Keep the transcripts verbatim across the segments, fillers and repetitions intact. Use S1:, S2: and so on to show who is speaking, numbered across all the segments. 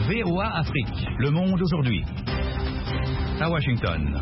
S1: V O A Afrique, Le Monde aujourd'hui. À Washington.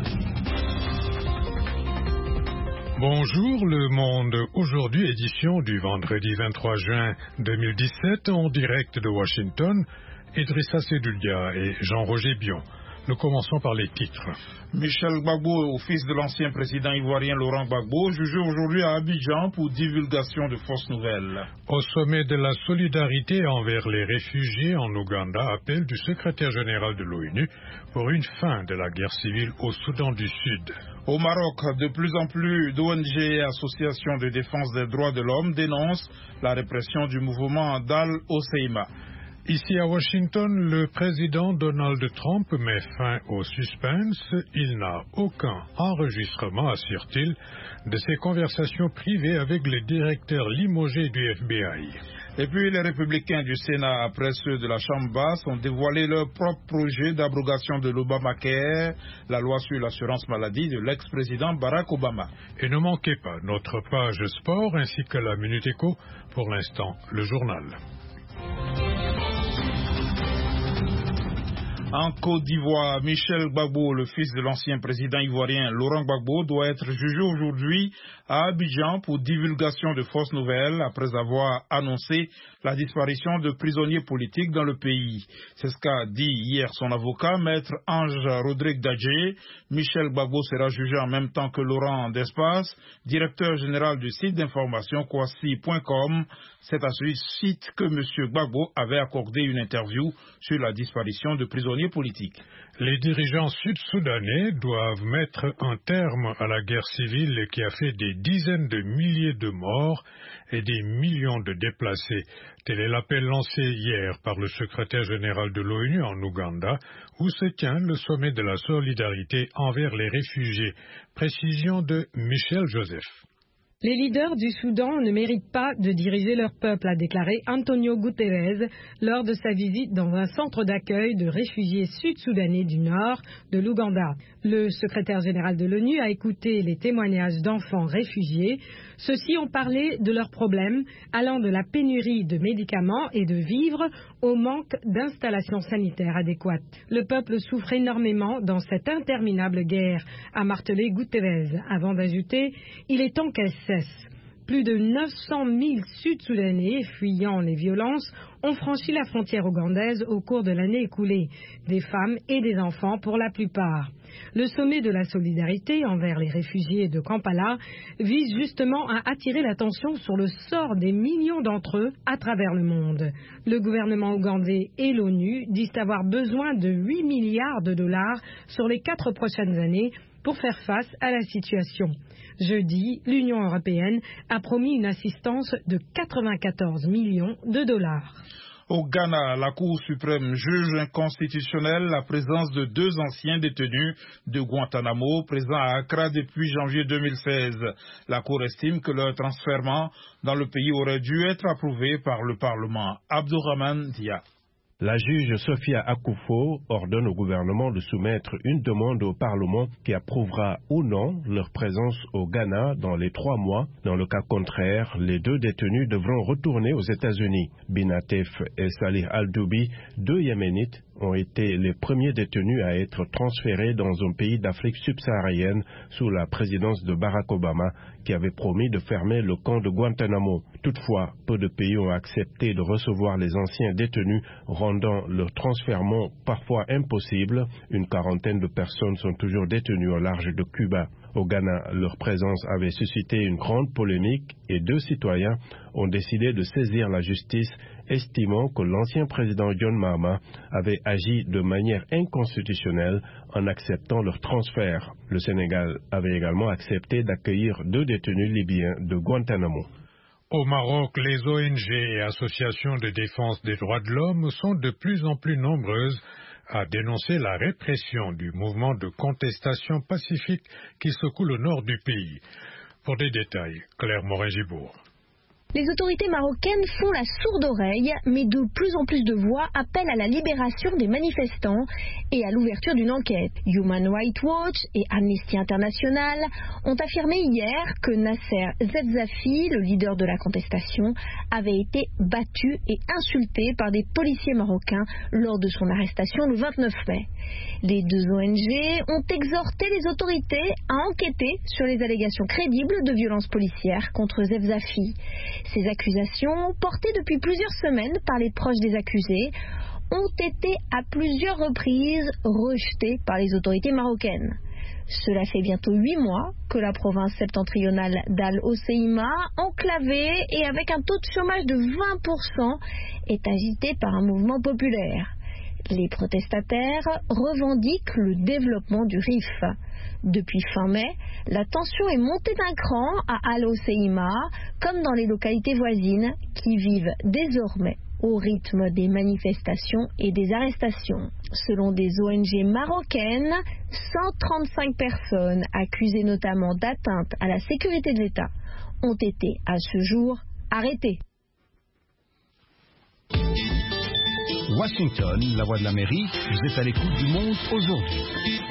S2: Bonjour, Le Monde aujourd'hui, édition du vendredi vingt-trois juin deux mille dix-sept, en direct de Washington, Idrissa Sedulia et Jean-Roger Bion. Nous commençons par les titres.
S3: Michel Gbagbo, fils de l'ancien président ivoirien Laurent Gbagbo, jugé aujourd'hui à Abidjan pour divulgation de fausses nouvelles.
S2: Au sommet de la solidarité envers les réfugiés en Ouganda, appel du secrétaire général de l'ONU pour une fin de la guerre civile au Soudan du Sud.
S3: Au Maroc, de plus en plus d'O N G et associations de défense des droits de l'homme dénoncent la répression du mouvement d'Al-Hoceima.
S2: Ici à Washington, le président Donald Trump met fin au suspense. Il n'a aucun enregistrement, assure-t-il, de ses conversations privées avec les directeurs limogés du F B I.
S3: Et puis les républicains du Sénat, après ceux de la Chambre basse, ont dévoilé leur propre projet d'abrogation de l'Obamacare, la loi sur l'assurance maladie de l'ex-président Barack Obama.
S2: Et ne manquez pas notre page sport ainsi que la Minute Éco. Pour l'instant, le journal.
S3: En Côte d'Ivoire, Michel Gbagbo, le fils de l'ancien président ivoirien Laurent Gbagbo, doit être jugé aujourd'hui à Abidjan pour divulgation de fausses nouvelles après avoir annoncé la disparition de prisonniers politiques dans le pays. C'est ce qu'a dit hier son avocat, maître Ange Rodrigue Dadje. Michel Gbagbo sera jugé en même temps que Laurent Despas, directeur général du site d'information Kwasi point com. C'est à ce site que M. Gbagbo avait accordé une interview sur la disparition de prisonniers politiques.
S2: Les dirigeants sud-soudanais doivent mettre un terme à la guerre civile qui a fait des dizaines de milliers de morts et des millions de déplacés. Tel est l'appel lancé hier par le secrétaire général de l'ONU en Ouganda, où se tient le sommet de la solidarité envers les réfugiés. Précision de Michel Joseph.
S4: Les leaders du Soudan ne méritent pas de diriger leur peuple, a déclaré Antonio Guterres lors de sa visite dans un centre d'accueil de réfugiés sud-soudanais du nord de l'Ouganda. Le secrétaire général de l'ONU a écouté les témoignages d'enfants réfugiés. Ceux-ci ont parlé de leurs problèmes, allant de la pénurie de médicaments et de vivres au manque d'installations sanitaires adéquates. Le peuple souffre énormément dans cette interminable guerre, a martelé Guterres, avant d'ajouter « Il est temps qu'elle cesse ». Plus de neuf cent mille Sud-Soudanais fuyant les violences ont franchi la frontière ougandaise au cours de l'année écoulée, des femmes et des enfants pour la plupart. Le sommet de la solidarité envers les réfugiés de Kampala vise justement à attirer l'attention sur le sort des millions d'entre eux à travers le monde. Le gouvernement ougandais et l'ONU disent avoir besoin de huit milliards de dollars sur les quatre prochaines années pour faire face à la situation. Jeudi, l'Union européenne a promis une assistance de quatre-vingt-quatorze millions de dollars.
S3: Au Ghana, la Cour suprême juge inconstitutionnelle la présence de deux anciens détenus de Guantanamo présents à Accra depuis janvier deux mille seize. La Cour estime que leur transfèrement dans le pays aurait dû être approuvé par le Parlement. Abdourahmane Dia.
S5: La juge Sophia Akufo ordonne au gouvernement de soumettre une demande au Parlement qui approuvera ou non leur présence au Ghana dans les trois mois. Dans le cas contraire, les deux détenus devront retourner aux États-Unis. Binatef et Salih Al-Doubi, deux Yéménites, ont été les premiers détenus à être transférés dans un pays d'Afrique subsaharienne sous la présidence de Barack Obama, qui avait promis de fermer le camp de Guantanamo. Toutefois, peu de pays ont accepté de recevoir les anciens détenus, rendant leur transfèrement parfois impossible. Une quarantaine de personnes sont toujours détenues au large de Cuba. Au Ghana, leur présence avait suscité une grande polémique et deux citoyens ont décidé de saisir la justice, estimant que l'ancien président John Mahama avait agi de manière inconstitutionnelle en acceptant leur transfert. Le Sénégal avait également accepté d'accueillir deux détenus libyens de Guantanamo.
S2: Au Maroc, les O N G et associations de défense des droits de l'homme sont de plus en plus nombreuses à dénoncer la répression du mouvement de contestation pacifique qui secoue le nord du pays. Pour des détails, Claire Morin-Gibourg.
S6: Les autorités marocaines font la sourde oreille, mais de plus en plus de voix appellent à la libération des manifestants et à l'ouverture d'une enquête. Human Rights Watch et Amnesty International ont affirmé hier que Nasser Zefzafi, le leader de la contestation, avait été battu et insulté par des policiers marocains lors de son arrestation le vingt-neuf mai. Les deux O N G ont exhorté les autorités à enquêter sur les allégations crédibles de violences policières contre Zefzafi. Ces accusations, portées depuis plusieurs semaines par les proches des accusés, ont été à plusieurs reprises rejetées par les autorités marocaines. Cela fait bientôt huit mois que la province septentrionale d'Al-Hoceïma, enclavée et avec un taux de chômage de vingt pour cent, est agitée par un mouvement populaire. Les protestataires revendiquent le développement du R I F. Depuis fin mai, la tension est montée d'un cran à Al-Hoceïma, comme dans les localités voisines, qui vivent désormais au rythme des manifestations et des arrestations. Selon des O N G marocaines, cent trente-cinq personnes, accusées notamment d'atteinte à la sécurité de l'État, ont été à ce jour arrêtées.
S1: Washington, la voix de l'Amérique, vous êtes à l'écoute du monde aujourd'hui.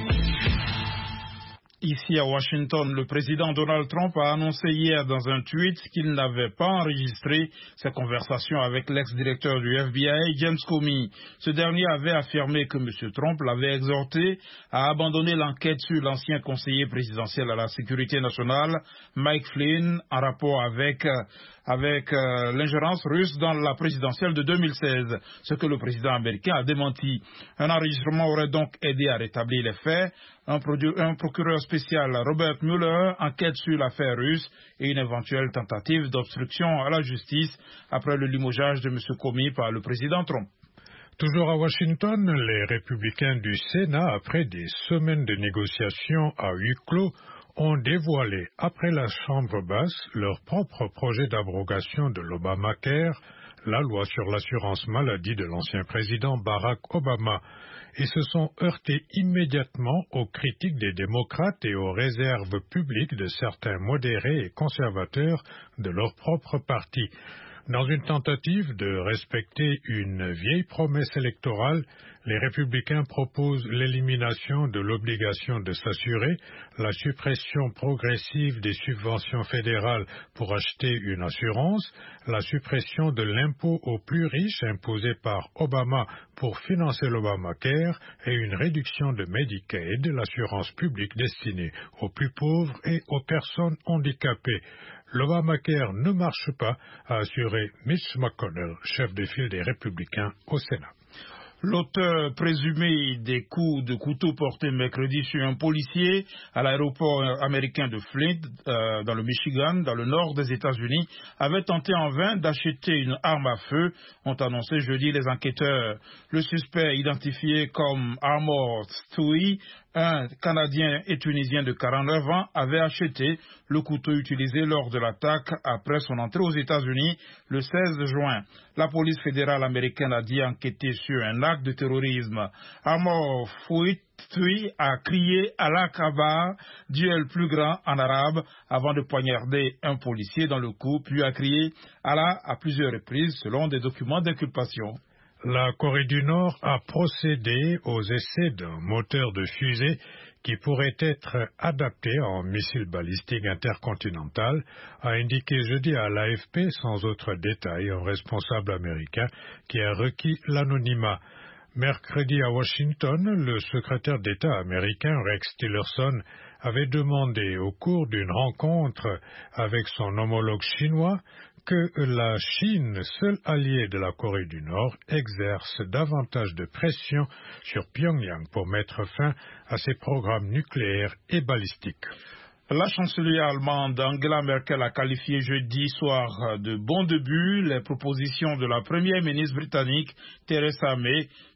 S3: Ici à Washington, le président Donald Trump a annoncé hier dans un tweet qu'il n'avait pas enregistré sa conversation avec l'ex-directeur du F B I, James Comey. Ce dernier avait affirmé que M. Trump l'avait exhorté à abandonner l'enquête sur l'ancien conseiller présidentiel à la sécurité nationale, Mike Flynn, en rapport avec... avec euh, l'ingérence russe dans la présidentielle de deux mille seize, ce que le président américain a démenti. Un enregistrement aurait donc aidé à rétablir les faits. Un, un procureur spécial, Robert Mueller, enquête sur l'affaire russe et une éventuelle tentative d'obstruction à la justice après le limogeage de M. Comey par le président Trump.
S2: Toujours à Washington, les républicains du Sénat, après des semaines de négociations à huis clos, ont dévoilé, après la Chambre basse, leur propre projet d'abrogation de l'Obamacare, la loi sur l'assurance maladie de l'ancien président Barack Obama, et se sont heurtés immédiatement aux critiques des démocrates et aux réserves publiques de certains modérés et conservateurs de leur propre parti. Dans une tentative de respecter une vieille promesse électorale, les républicains proposent l'élimination de l'obligation de s'assurer, la suppression progressive des subventions fédérales pour acheter une assurance, la suppression de l'impôt aux plus riches imposé par Obama pour financer l'Obamacare et une réduction de Medicaid, l'assurance publique destinée aux plus pauvres et aux personnes handicapées. L'Obamacare ne marche pas, a assuré Mitch McConnell, chef de file des Républicains au Sénat.
S3: L'auteur présumé des coups de couteau portés mercredi sur un policier à l'aéroport américain de Flint, euh, dans le Michigan, dans le nord des États-Unis, avait tenté en vain d'acheter une arme à feu, ont annoncé jeudi les enquêteurs. Le suspect, identifié comme Armor Stewie, un Canadien et Tunisien de quarante-neuf ans, avait acheté le couteau utilisé lors de l'attaque après son entrée aux États-Unis le seize juin. La police fédérale américaine a dit enquêter sur un acte de terrorisme. Armor Stewie a crié Allah Akbar, Dieu est le plus grand en arabe, avant de poignarder un policier dans le cou, puis a crié Allah à plusieurs reprises selon des documents d'inculpation.
S2: La Corée du Nord a procédé aux essais d'un moteur de fusée qui pourrait être adapté en missile balistique intercontinental, a indiqué jeudi à l'A F P sans autre détail un responsable américain qui a requis l'anonymat. Mercredi à Washington, le secrétaire d'État américain Rex Tillerson avait demandé au cours d'une rencontre avec son homologue chinois que la Chine, seul allié de la Corée du Nord, exerce davantage de pression sur Pyongyang pour mettre fin à ses programmes nucléaires et balistiques.
S3: La chancelière allemande Angela Merkel a qualifié jeudi soir de bon début les propositions de la première ministre britannique Theresa May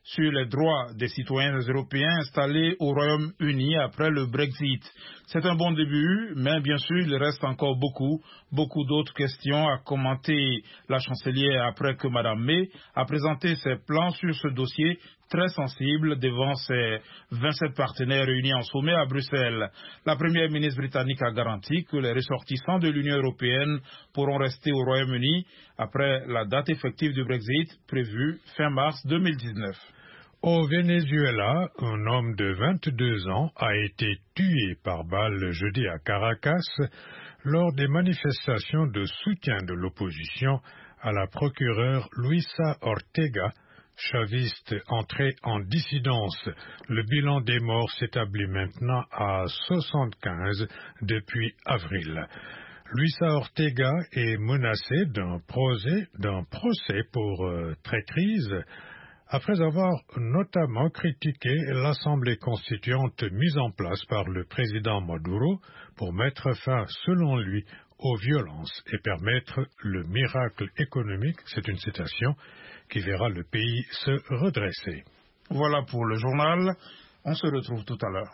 S3: sur les droits des citoyens européens installés au Royaume-Uni après le Brexit. C'est un bon début, mais bien sûr, il reste encore beaucoup, beaucoup d'autres questions à commenter. La chancelière, après que Mme May a présenté ses plans sur ce dossier très sensible devant ses vingt-sept partenaires réunis en sommet à Bruxelles. La première ministre britannique a garanti que les ressortissants de l'Union européenne pourront rester au Royaume-Uni après la date effective du Brexit prévue fin mars deux mille dix-neuf.
S2: Au Venezuela, un homme de vingt-deux ans a été tué par balle jeudi à Caracas lors des manifestations de soutien de l'opposition à la procureure Luisa Ortega, chaviste entrée en dissidence. Le bilan des morts s'établit maintenant à soixante-quinze depuis avril. Luisa Ortega est menacée d'un procès, d'un procès pour euh, traîtrise après avoir notamment critiqué l'Assemblée constituante mise en place par le président Maduro pour mettre fin, selon lui, aux violences et permettre le miracle économique, c'est une citation, qui verra le pays se redresser.
S3: Voilà pour le journal. On se retrouve tout à l'heure.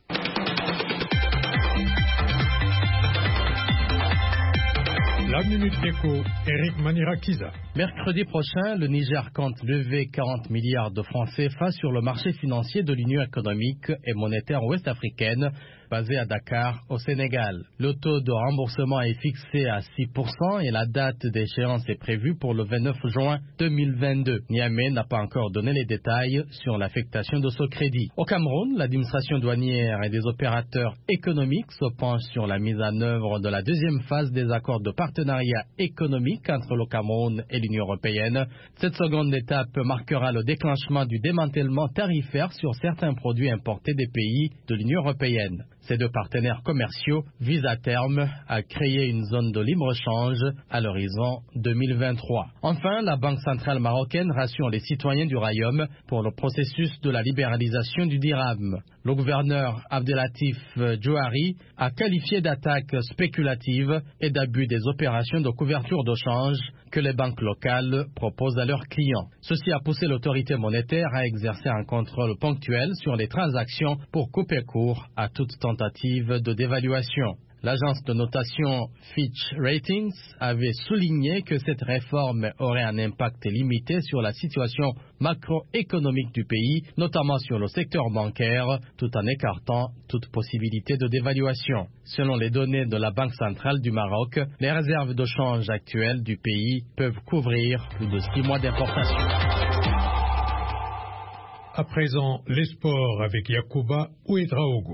S2: La Minute d'écho, Eric Manirakiza.
S7: Mercredi prochain, le Niger compte lever quarante milliards de francs C F A sur le marché financier de l'Union économique et monétaire ouest-africaine, basé à Dakar, au Sénégal. Le taux de remboursement est fixé à six pour cent et la date d'échéance est prévue pour le vingt-neuf juin deux mille vingt-deux. Niamey n'a pas encore donné les détails sur l'affectation de ce crédit. Au Cameroun, l'administration douanière et des opérateurs économiques se penchent sur la mise en œuvre de la deuxième phase des accords de partenariat économique entre le Cameroun et l'Union européenne. Cette seconde étape marquera le déclenchement du démantèlement tarifaire sur certains produits importés des pays de l'Union européenne. Ces deux partenaires commerciaux visent à terme à créer une zone de libre-échange à l'horizon deux mille vingt-trois. Enfin, la Banque centrale marocaine rassure les citoyens du Royaume pour le processus de la libéralisation du dirham. Le gouverneur Abdelatif Djouari a qualifié d'attaque spéculative et d'abus des opérations de couverture de change que les banques locales proposent à leurs clients. Ceci a poussé l'autorité monétaire à exercer un contrôle ponctuel sur les transactions pour couper court à toute tentative de dévaluation. L'agence de notation Fitch Ratings avait souligné que cette réforme aurait un impact limité sur la situation macroéconomique du pays, notamment sur le secteur bancaire, tout en écartant toute possibilité de dévaluation. Selon les données de la Banque centrale du Maroc, les réserves de change actuelles du pays peuvent couvrir plus de six mois d'importation.
S2: À présent, les sports avec Yacouba Ouedraogo.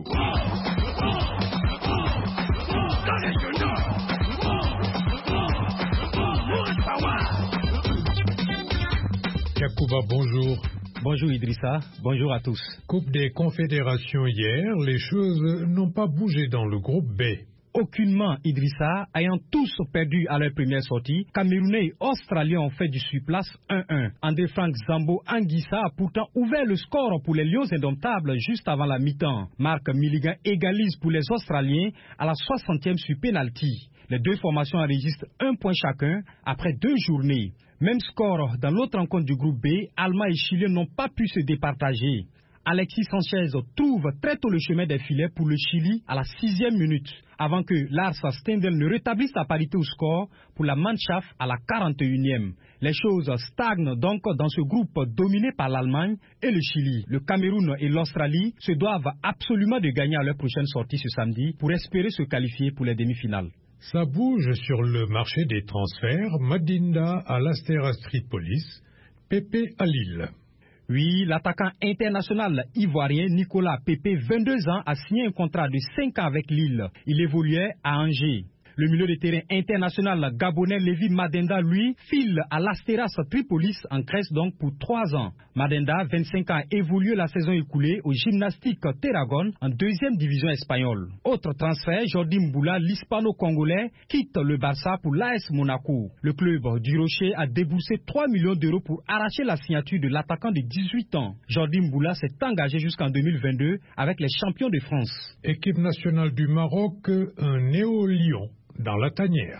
S2: Yacouba, bonjour.
S8: Bonjour Idrissa, bonjour à tous.
S2: Coupe des confédérations hier, les choses n'ont pas bougé dans le groupe B.
S8: Aucunement, Idrissa, ayant tous perdu à leur première sortie, Camerounais et Australiens ont fait du surplace un un. André Frank Zambo Anguissa a pourtant ouvert le score pour les Lions indomptables juste avant la mi-temps. Marc Milligan égalise pour les Australiens à la soixantième sur penalty. Les deux formations enregistrent un point chacun après deux journées. Même score dans l'autre rencontre du groupe B, Allemands et Chiliens n'ont pas pu se départager. Alexis Sanchez trouve très tôt le chemin des filets pour le Chili à la sixième minute, avant que Lars Stindl ne rétablisse la parité au score pour la Mannschaft à la quarante et unième. Les choses stagnent donc dans ce groupe dominé par l'Allemagne et le Chili. Le Cameroun et l'Australie se doivent absolument de gagner à leur prochaine sortie ce samedi pour espérer se qualifier pour les demi-finales.
S2: Ça bouge sur le marché des transferts. Madinda à l'Astera Street Police, Pépé à Lille.
S8: Oui, l'attaquant international ivoirien Nicolas Pépé, vingt-deux ans, a signé un contrat de cinq ans avec Lille. Il évoluait à Angers. Le milieu de terrain international gabonais Lévi Madenda, lui, file à l'Asteras Tripolis en Grèce donc pour trois ans. Madenda, vingt-cinq ans, évolue la saison écoulée au Gymnastique Tarragone en deuxième division espagnole. Autre transfert, Jordi Mboula, l'hispano-congolais, quitte le Barça pour l'A S Monaco. Le club du Rocher a déboursé trois millions d'euros pour arracher la signature de l'attaquant de dix-huit ans. Jordi Mboula s'est engagé jusqu'en deux mille vingt-deux avec les champions de France.
S2: Équipe nationale du Maroc, un néo-lion dans la tanière.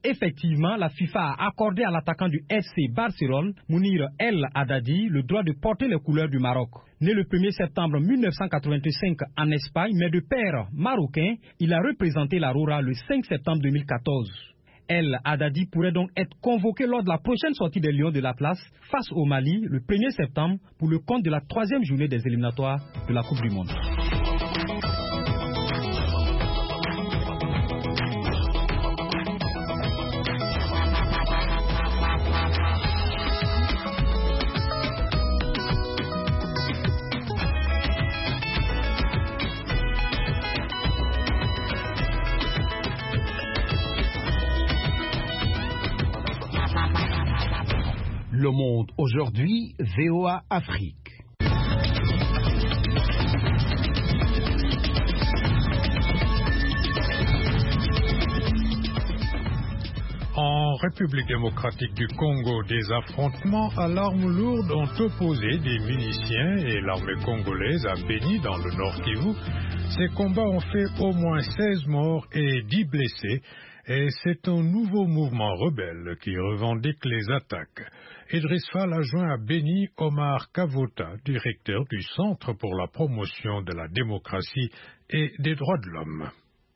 S8: effectivement, la FIFA a accordé à l'attaquant du F C Barcelone, Mounir El Haddadi, le droit de porter les couleurs du Maroc. Né le premier septembre mille neuf cent quatre-vingt-cinq en Espagne, mais de père marocain, il a représenté la Roura le cinq septembre deux mille quatorze. El Haddadi pourrait donc être convoqué lors de la prochaine sortie des Lions de l'Atlas face au Mali le premier septembre pour le compte de la troisième journée des éliminatoires de la Coupe du Monde.
S9: Le Monde aujourd'hui, V O A Afrique.
S2: En République démocratique du Congo, des affrontements à l'arme lourde ont opposé des miliciens et l'armée congolaise à Beni dans le Nord Kivu. Ces combats ont fait au moins seize morts et dix blessés. Et c'est un nouveau mouvement rebelle qui revendique les attaques. Idriss Fall a joint à Beni Omar Kavota, directeur du Centre pour la promotion de la démocratie et des droits de l'homme.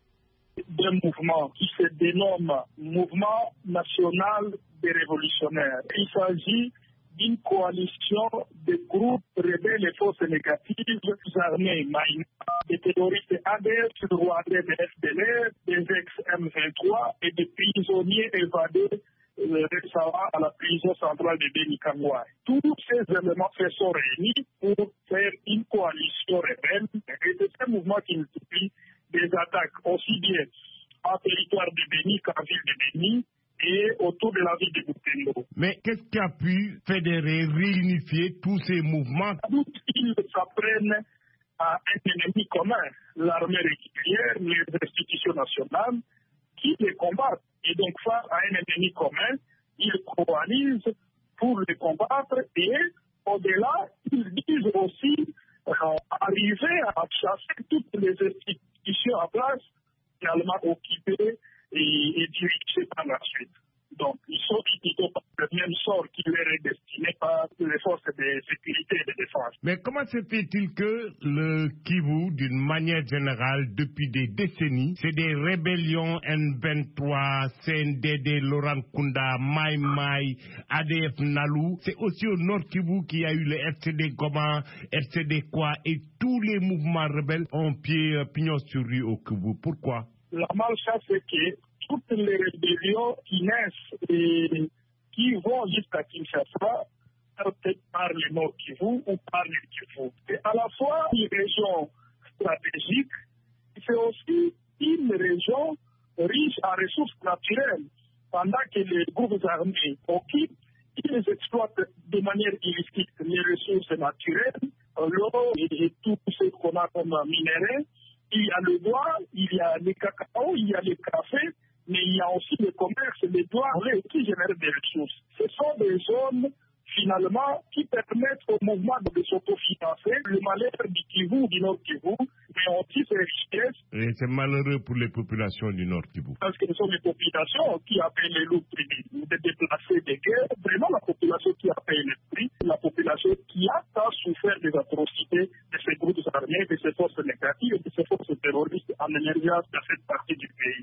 S10: D'un mouvement qui se dénomme Mouvement national des révolutionnaires. Il s'agit d'une coalition de groupes rebelles et forces négatives, des armées Maïna, des terroristes A D F, rwandais de F D L R, des ex-M vingt-trois et des prisonniers évadés euh, récemment à la prison centrale de Beni Kangouaï. Tous ces éléments se sont réunis pour faire une coalition rebelle et c'est un mouvement qui multiplie des attaques aussi bien en territoire de Beni qu'en ville de Beni et autour de la ville de Butembo.
S11: Mais qu'est-ce qui a pu fédérer, réunifier tous ces mouvements?
S10: Ils s'apprennent à un ennemi commun, l'armée régulière, les institutions nationales, qui les combattent. Et donc, face à un ennemi commun, ils coalisent pour les combattre et, au-delà, ils disent aussi euh, arriver à chasser toutes les institutions en place, finalement occupées et, et dirigées par la suite. Donc, ils sont plutôt par le même sort qui leur est destiné par les forces de sécurité et de défense.
S11: Mais comment se fait-il que le Kivu, d'une manière générale, depuis des décennies, c'est des rébellions M vingt-trois, C N D D, Laurent Kunda, Mai Mai, A D F Nalu, c'est aussi au Nord Kivu qu'il y a eu le F C D Goma, F C D Kwa, et tous les mouvements rebelles ont pied, euh, pignon sur rue au Kivu. Pourquoi?
S10: La malchance, c'est que toutes les rébellions qui naissent et qui vont jusqu'à Kinshasa, peut-être par le Nord Kivu ou par le Kivu. C'est à la fois une région stratégique, c'est aussi une région riche en ressources naturelles. Pendant que les groupes armés occupent, ils exploitent de manière illicite les ressources naturelles, l'eau et tout ce qu'on a comme minéraux. Il y a le bois, il y a le cacao, il y a le café, mais il y a aussi le commerce, les douanes qui génèrent des ressources. Ce sont des zones, finalement, qui permettent au mouvement de s'autofinancer. Le malheur du Kivu, du Nord Kivu, mais aussi ses richesses.
S11: Et c'est malheureux pour les populations du Nord Kivu.
S10: Parce que ce sont les populations qui appellent les loups de déplacés des guerres. Vraiment la population qui appelle les prix, la population qui a tant souffert des atrocités de ces groupes armés, de ces forces négatives et de ces forces terroristes en émergence dans cette partie du pays.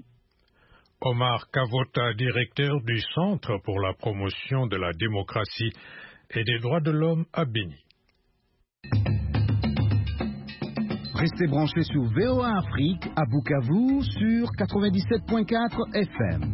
S2: Omar Kavota, directeur du Centre pour la promotion de la démocratie et des droits de l'homme à Beni.
S9: Restez branchés sur V O A Afrique à Bukavu sur quatre-vingt-dix-sept point quatre F M.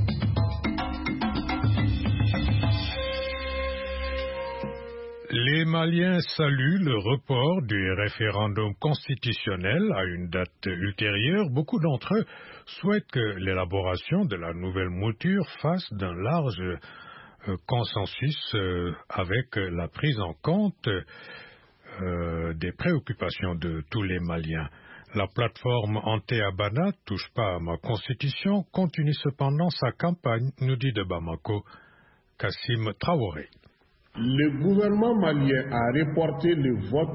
S2: Les Maliens saluent le report du référendum constitutionnel à une date ultérieure. Beaucoup d'entre eux souhaitent que l'élaboration de la nouvelle mouture fasse d'un large euh, consensus euh, avec la prise en compte euh, des préoccupations de tous les Maliens. La plateforme Anté-Abana, touche pas à ma constitution, continue cependant sa campagne, nous dit de Bamako Kassim Traoré.
S12: Le gouvernement malien a reporté le vote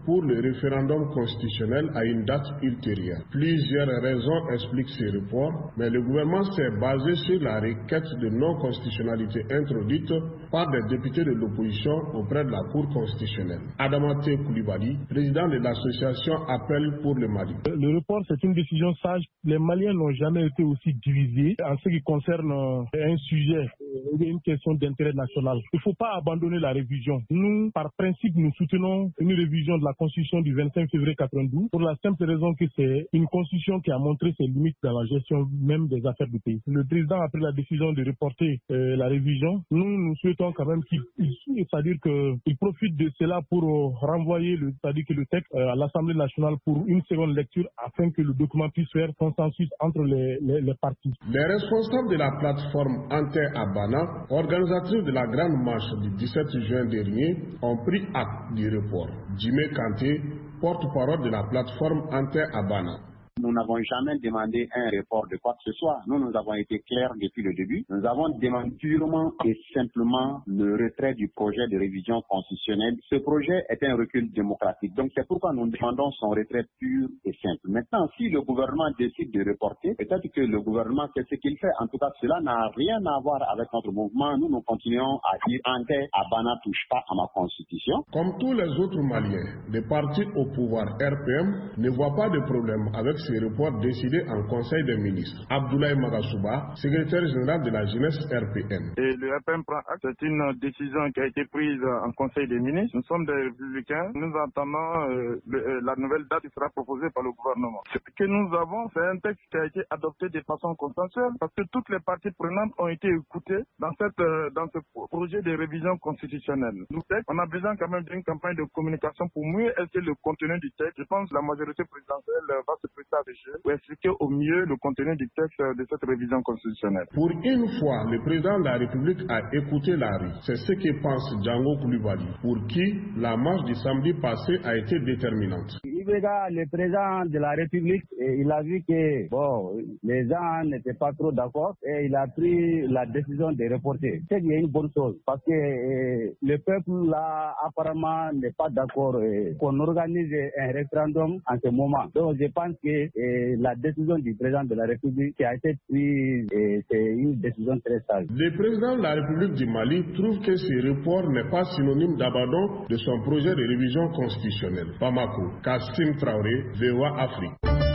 S12: pour le référendum constitutionnel à une date ultérieure. Plusieurs raisons expliquent ces reports, mais le gouvernement s'est basé sur la requête de non-constitutionnalité introduite par des députés de l'opposition auprès de la Cour constitutionnelle. Adamate Koulibaly, président de l'association Appel pour le Mali.
S13: Le report, c'est une décision sage. Les Maliens n'ont jamais été aussi divisés en ce qui concerne un sujet, une question d'intérêt national. Il ne faut pas abandonner la révision. Nous, par principe, nous soutenons une révision de la Constitution du vingt-cinq février quatre-vingt-douze pour la simple raison que c'est une Constitution qui a montré ses limites dans la gestion même des affaires du pays. Le président a pris la décision de reporter euh, la révision. Nous, nous souhaitons quand même qu'il, c'est-à-dire qu'il profite de cela pour euh, renvoyer le, c'est-à-dire que le texte euh, à l'Assemblée nationale pour une seconde lecture afin que le document puisse faire consensus entre les, les, les partis.
S12: Les responsables de la plateforme Ante-Abana, organisatrice de la grande marche du dix-sept juin dernier, ont pris acte du report. Jimé Kanté, porte-parole de la plateforme Ante-Abana.
S14: Nous n'avons jamais demandé un report de quoi que ce soit. Nous, nous avons été clairs depuis le début. Nous avons demandé purement et simplement le retrait du projet de révision constitutionnelle. Ce projet est un recul démocratique. Donc, c'est pourquoi nous demandons son retrait pur et simple. Maintenant, si le gouvernement décide de reporter, peut-être que le gouvernement sait ce qu'il fait. En tout cas, cela n'a rien à voir avec notre mouvement. Nous, nous continuons à dire Ante Abana touche pas à ma constitution.
S12: Comme tous les autres Maliens, les partis au pouvoir R P M ne voient pas de problème avec ces reports décidés en Conseil des ministres. Abdoulaye Magasouba, secrétaire général de la jeunesse R P M.
S15: Et le R P M prend acte, c'est une décision qui a été prise en Conseil des ministres. Nous sommes des républicains. Nous entendons euh, le, euh, la nouvelle date qui sera proposée par le gouvernement. Ce que nous avons, c'est un texte qui a été adopté de façon consensuelle parce que toutes les parties prenantes ont été écoutées dans, cette, euh, dans ce projet de révision constitutionnelle. Nous, on a besoin quand même d'une campagne de communication pour mieux expliquer le contenu du texte. Je pense que la majorité présidentielle va se prêter à des jeux pour expliquer au mieux le contenu du texte de cette révision constitutionnelle.
S12: Pour une fois, le président de la République a écouté la rue. C'est ce que pense Django Koulibaly, pour qui la marche du samedi passé a été déterminante.
S16: Le président de la République, il a vu que bon, les gens n'étaient pas trop d'accord et il a pris la décision de reporter. C'est une bonne chose parce que eh, le peuple là apparemment n'est pas d'accord eh, qu'on organise un référendum en ce moment. Donc je pense que eh, la décision du président de la République qui a été prise, eh, c'est une décision très sage.
S12: Le président de la République du Mali trouve que ce report n'est pas synonyme d'abandon de son projet de révision constitutionnelle. Bamako, Kassim Traoré, V O A Afrique.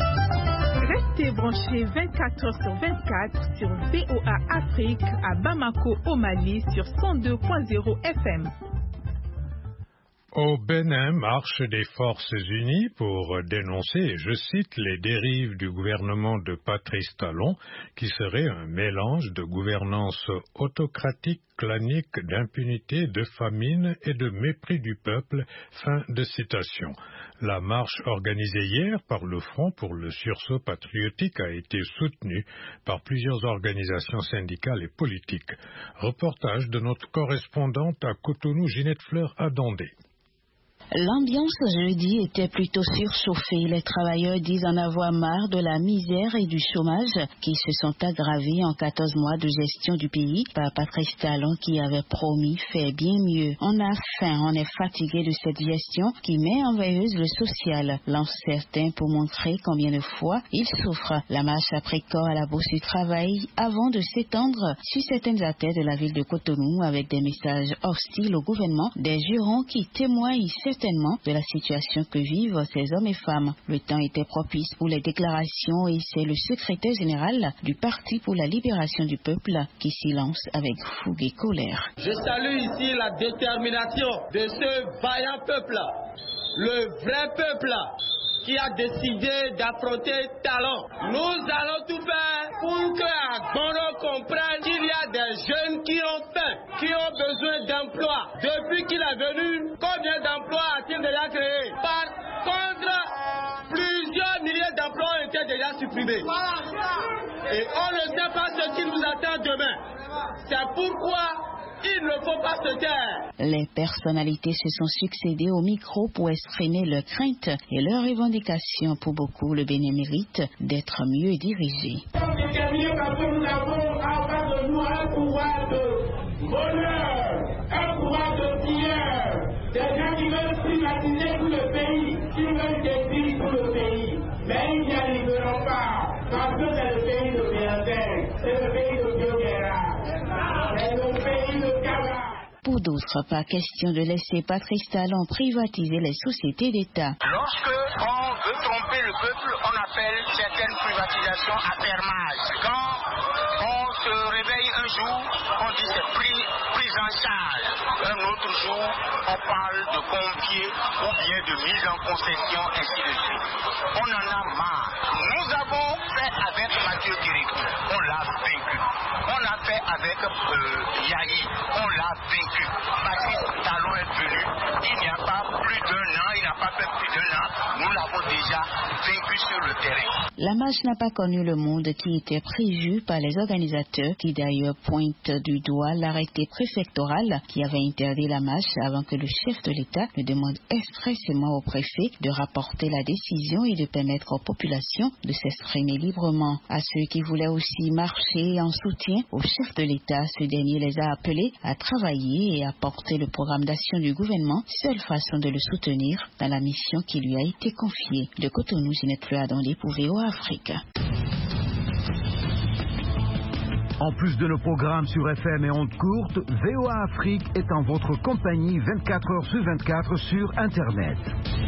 S17: Restez branchés vingt-quatre heures sur vingt-quatre sur V O A Afrique à Bamako au Mali sur cent deux point zéro F M.
S2: Au Bénin, marche des forces unies pour dénoncer, je cite, les dérives du gouvernement de Patrice Talon, qui serait un mélange de gouvernance autocratique, clanique, d'impunité, de famine et de mépris du peuple. Fin de citation. La marche organisée hier par le Front pour le sursaut patriotique a été soutenue par plusieurs organisations syndicales et politiques. Reportage de notre correspondante à Cotonou, Ginette Fleur Adondé.
S18: L'ambiance jeudi était plutôt surchauffée. Les travailleurs disent en avoir marre de la misère et du chômage qui se sont aggravés en quatorze mois de gestion du pays par Patrice Talon qui avait promis faire bien mieux. On a faim, on est fatigué de cette gestion qui met en veilleuse le social, lancent certains pour montrer combien de fois ils souffrent. La marche a pris corps à la Bourse du Travail avant de s'étendre sur certaines artères de la ville de Cotonou avec des messages hostiles au gouvernement, des jurons qui témoignent certainement de la situation que vivent ces hommes et femmes. Le temps était propice pour les déclarations et c'est le secrétaire général du Parti pour la libération du peuple qui s'y lance avec fougue et colère.
S19: Je salue ici la détermination de ce vaillant peuple, le vrai peuple qui a décidé d'affronter Talon. Nous allons tout faire pour que Agbono comprenne qu'il y a des jeunes qui ont faim, qui ont besoin d'emploi. Depuis qu'il est venu, combien d'emplois a-t-il déjà créé? Par contre, plusieurs milliers d'emplois ont été déjà supprimés. Et on ne sait pas ce qui nous attend demain. C'est pourquoi il ne faut pas se taire.
S18: Les personnalités se sont succédées au micro pour exprimer leurs craintes et leurs revendications. Pour beaucoup, le Bénin mérite d'être mieux dirigé.
S19: Nous avons en face de nous un pouvoir de voleurs, un pouvoir de pilleurs, des gens qui veulent privatiser tout le pays. Ils veulent détruire tout le pays, mais ils n'y arriveront pas, parce que c'est le pays de Béatel, c'est le pays de Biogera, c'est le pays de Kaba.
S18: Pour d'autres, pas question de laisser Patrice Talon privatiser les sociétés d'État.
S20: Lorsque on veut tromper le peuple, on appelle certaines privatisations affermage. Quand on se réveille un jour, on dit c'est pris, prise en charge. Un autre jour, on parle de confier ou bien de mise en concession, ainsi de suite. On en a marre. Nous avons fait avec Mathieu Guéricourt, on l'a vaincu. On a fait avec euh, Yahi, on l'a vaincu. Patrice Talon est venu, il n'y a pas plus d'un an, il n'a pas fait plus d'un an, nous l'avons déjà vaincu sur le terrain.
S18: La marche n'a pas connu le monde qui était prévu par les organisateurs, qui d'ailleurs pointent du doigt l'arrêté préfectoral qui avait interdit la marche avant que le chef de l'État ne demande expressément au préfet de rapporter la décision et de permettre aux populations de s'exprimer librement. À ceux qui voulaient aussi marcher en soutien au chef de l'État, ce dernier les a appelés à travailler et à porter le programme d'action du gouvernement, seule façon de le soutenir dans la mission qui lui a été confiée. De Cotonou, Ginette Fluadondé pour V O A Afrique.
S9: En plus de nos programmes sur F M et ondes courtes, V O A Afrique est en votre compagnie vingt-quatre heures sur vingt-quatre sur Internet.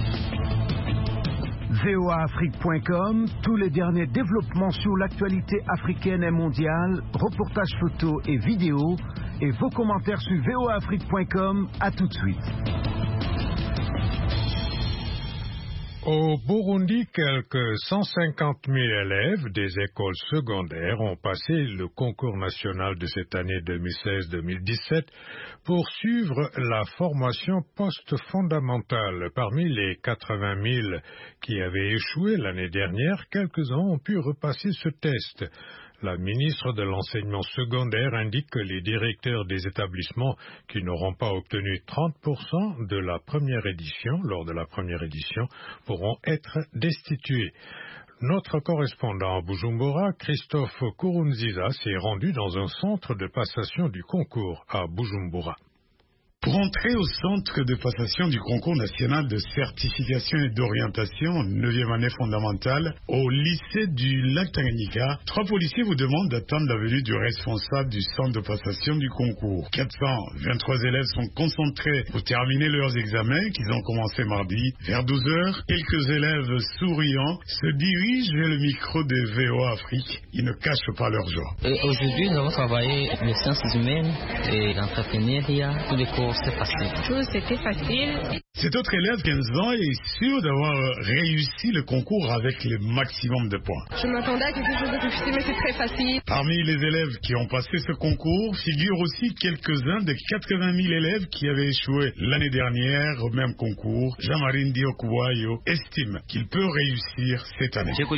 S9: V O A Afrique point com, tous les derniers développements sur l'actualité africaine et mondiale, reportages photos et vidéos, et vos commentaires sur V O A Afrique point com. À tout de suite.
S2: Au Burundi, quelques cent cinquante mille élèves des écoles secondaires ont passé le concours national de cette année deux mille seize deux mille dix-sept pour suivre la formation post-fondamentale. Parmi les quatre-vingt mille qui avaient échoué l'année dernière, quelques-uns ont pu repasser ce test. La ministre de l'enseignement secondaire indique que les directeurs des établissements qui n'auront pas obtenu trente pour cent de la première édition, lors de la première édition, pourront être destitués. Notre correspondant à Bujumbura, Christophe Kurunziza, s'est rendu dans un centre de passation du concours à Bujumbura.
S21: Pour entrer au centre de passation du concours national de certification et d'orientation neuvième année fondamentale au lycée du lac Tanganyika, trois policiers vous demandent d'attendre la venue du responsable du centre de passation du concours. quatre cent vingt-trois élèves sont concentrés pour terminer leurs examens qu'ils ont commencé mardi. Vers douze heures, quelques élèves souriants se dirigent vers le micro de V O A Afrique. Ils ne cachent pas leur joie.
S22: Aujourd'hui, nous avons travaillé les sciences humaines et l'entrepreneuriat, tous les cours. C'est facile. Tout, c'était facile.
S21: Cet autre élève, quinze ans, est sûr d'avoir réussi le concours avec le maximum de points.
S23: Je m'attendais à quelque chose de difficile, mais c'est très facile.
S21: Parmi les élèves qui ont passé ce concours figurent aussi quelques-uns des quatre-vingt mille élèves qui avaient échoué l'année dernière au même concours. Jean-Marie Ndiokuwayo estime qu'il peut réussir cette année.
S24: J'ai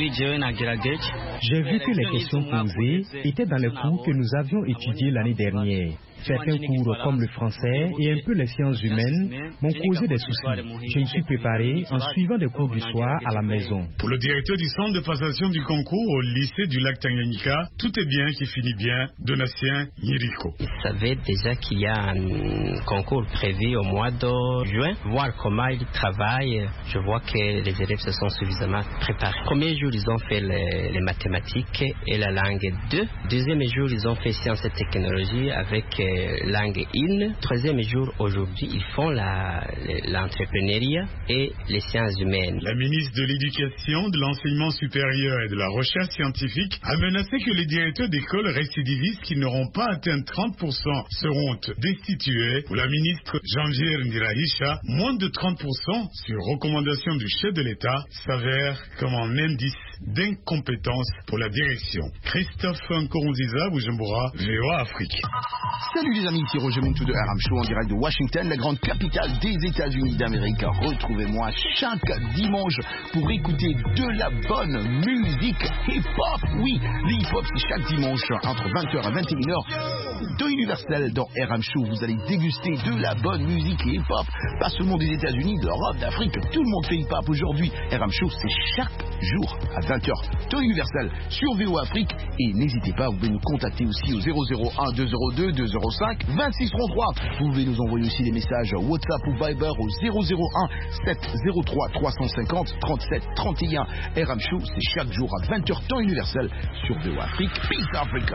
S24: vu que les questions posées étaient dans les cours que nous avions étudiés l'année dernière. Certains cours comme le français et un peu les sciences humaines m'ont causé des soucis. Je me suis préparé en suivant des cours du soir à la maison.
S21: Pour le directeur du centre de passation du concours au lycée du lac Tanganyika, tout est bien qui finit bien. Donatien Nyiriko.
S25: Vous savez déjà qu'il y a un concours prévu au mois de juin. Voir comment ils travaillent, je vois que les élèves se sont suffisamment préparés. Premier jour, ils ont fait les, les mathématiques et la langue deux. Deuxième jour, ils ont fait sciences et technologies avec langue un. Troisième jour, aujourd'hui, ils font la, l'entrepreneuriat et les sciences humaines.
S21: La ministre de l'Éducation, de l'Enseignement supérieur et de la Recherche scientifique a menacé que les directeurs d'écoles récidivistes qui n'auront pas atteint trente pour cent seront destitués. Pour la ministre Janvier Ndirahisha, moins de trente pour cent sur recommandation du chef de l'État s'avère comme un indice d'incompétence pour la direction. Christophe Nkurunziza, Bujumbura, V O A Afrique.
S26: Salut les amis, ici Roger Moutou de Aram Show en direct de Washington, la grande capitale des États-Unis d'Amérique. Retrouvez-moi chaque dimanche pour écouter de la bonne musique hip-hop. Oui, le hip-hop c'est chaque dimanche entre vingt heures et vingt et une heures Temps universel dans R M Show. Vous allez déguster de la bonne musique et hip-hop. Pas seulement des États-Unis, d'Europe, d'Afrique. Tout le monde fait hip-hop aujourd'hui. R M Show, c'est chaque jour à vingt heures. Temps universel sur V O A Afrique. Et n'hésitez pas, vous pouvez nous contacter aussi au zéro zéro un deux zéro deux deux zéro cinq vingt-six trente-trois. Vous pouvez nous envoyer aussi des messages WhatsApp ou Viber au zéro zéro un sept zéro trois trois cent cinquante trente-sept trente et un. R M Show, c'est chaque jour à vingt heures temps universel sur V O A Afrique. Peace Africa.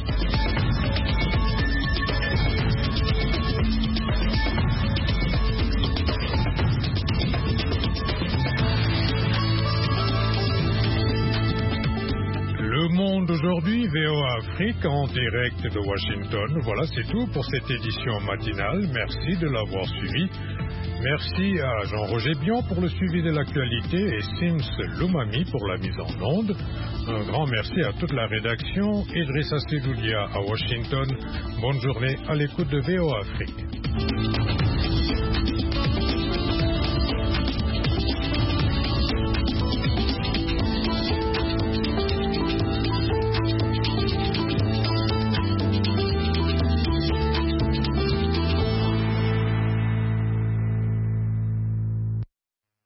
S2: Le Monde aujourd'hui, V O A Afrique en direct de Washington. Voilà, c'est tout pour cette édition matinale. Merci de l'avoir suivi. Merci à Jean-Roger Bion pour le suivi de l'actualité et Sims Loumami pour la mise en onde. Un grand merci à toute la rédaction. Idrissa Sedoulia à Washington. Bonne journée à l'écoute de V O A Afrique.